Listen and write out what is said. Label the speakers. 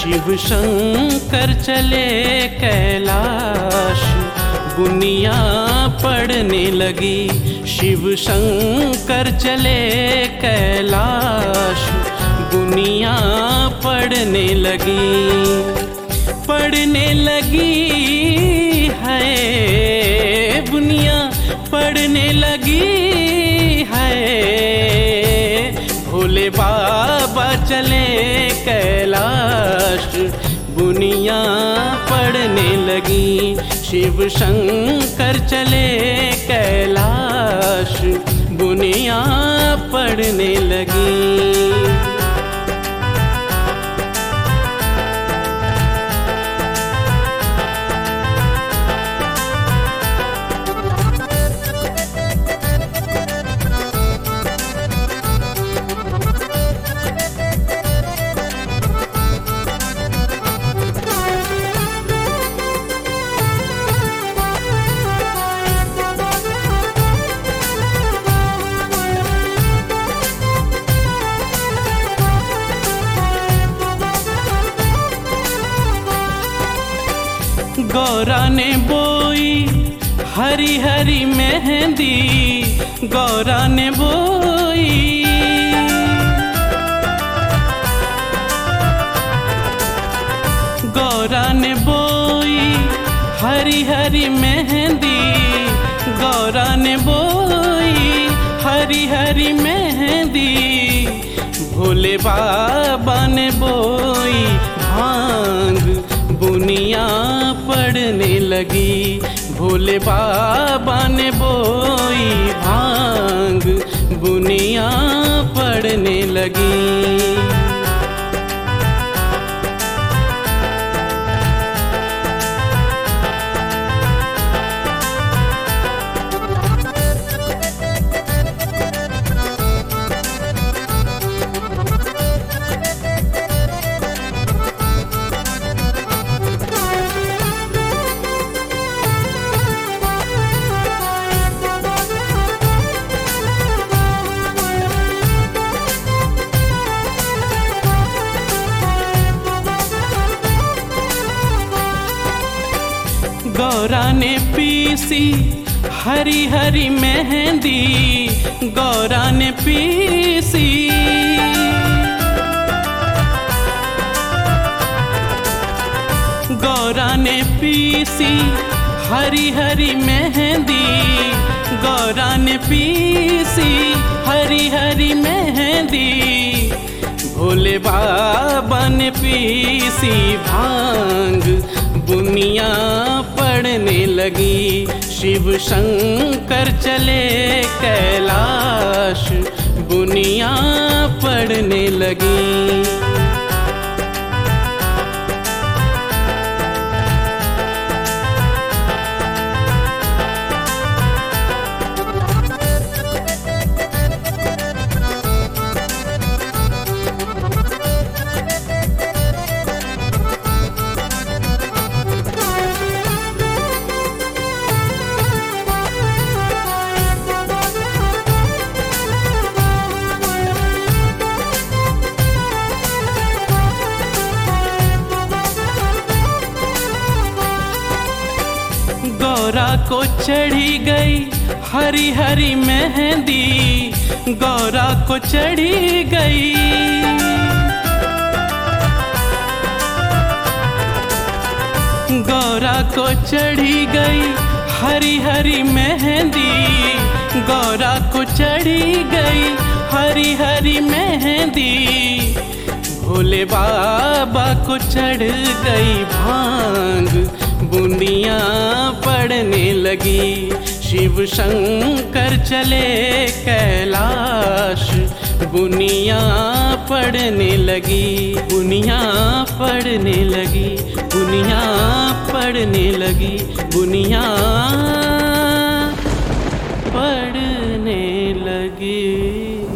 Speaker 1: शिव शंकर चले कैलाश, बुनिया पड़ने लगी। शिव शंकर चले कैलाश, बुनिया पड़ने लगी। पड़ने लगी है बुनिया, पड़ने लगी है। भोले बाबा चले कैलाश, बुनिया पड़ने लगी। शिव शंकर चले कैलाश, बुनिया पड़ने लगी। गौरा ने बोई हरी हरी मेहंदी, गौरा ने बोई। गौरा ने बोई हरी हरी मेहंदी, गौरा ने बोई हरी हरी मेहंदी। भोले बाबा ने बोई भांग, बुनिया पड़ने लगी। भोले बाबा ने बोई भांग, बुनिया पड़ने लगी। गौरा ने पीसी हरी हरी मेहंदी, गौरा ने पीसी। गौरा ने पीसी हरी हरी मेहंदी, गौरा ने पीसी हरी हरी मेहंदी। भोले बाबा ने पीसी भांग, बुनिया पड़ने लगी। शिव शंकर चले कैलाश, बुनिया पड़ने लगी। गौरा को चढ़ी गई हरी हरी मेहंदी, गौरा को चढ़ी गई। गौरा को चढ़ी गई हरी हरी मेहंदी, गौरा को चढ़ी गई हरी हरी मेहंदी। भोले बाबा को चढ़ गई भांग, बुनिया पड़ने लगी। शिव शंकर चले कैलाश, बुनिया पड़ने लगी। बुनिया पड़ने लगी, बुनिया पड़ने लगी, बुनिया पड़ने लगी।